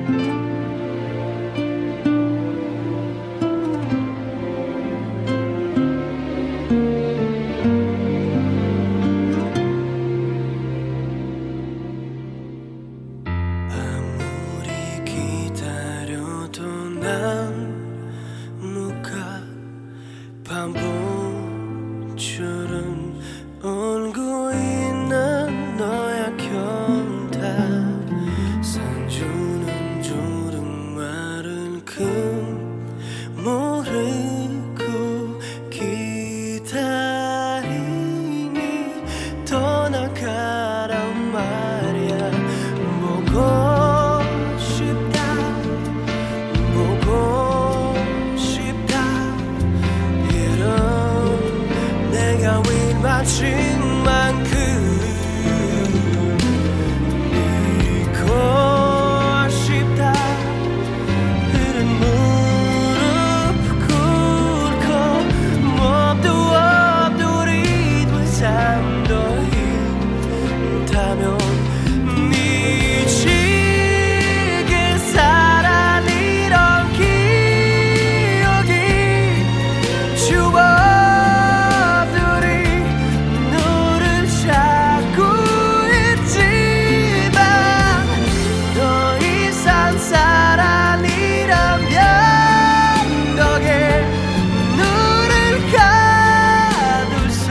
밤봄처럼 울고 있는 너의 경다 산주는 조름마른 금 모르고 기다리니 떠나가란 말이야. 보고 싶다 보고 싶다 이런 내가 윗마친 만큼 믿고 싶다. 흐른 무릎 꿇고 몸도 없도 우리 둘 삶도 힘다면 미치게 살아 이런 기억이 추억들이 너를 찾고 있지만 더 이상 사랑이라면 너의 눈을 가둘 수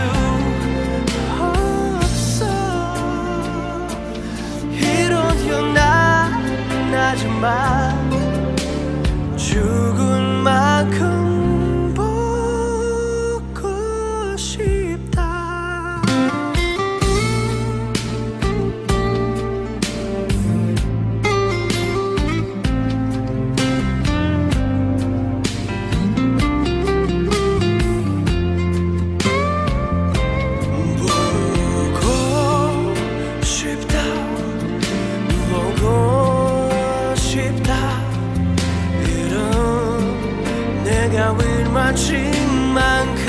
없어. 이런 나지만 죽은 만큼 보고 싶다. 보고 싶다 보고 싶다 이런 내가 윗마친 만큼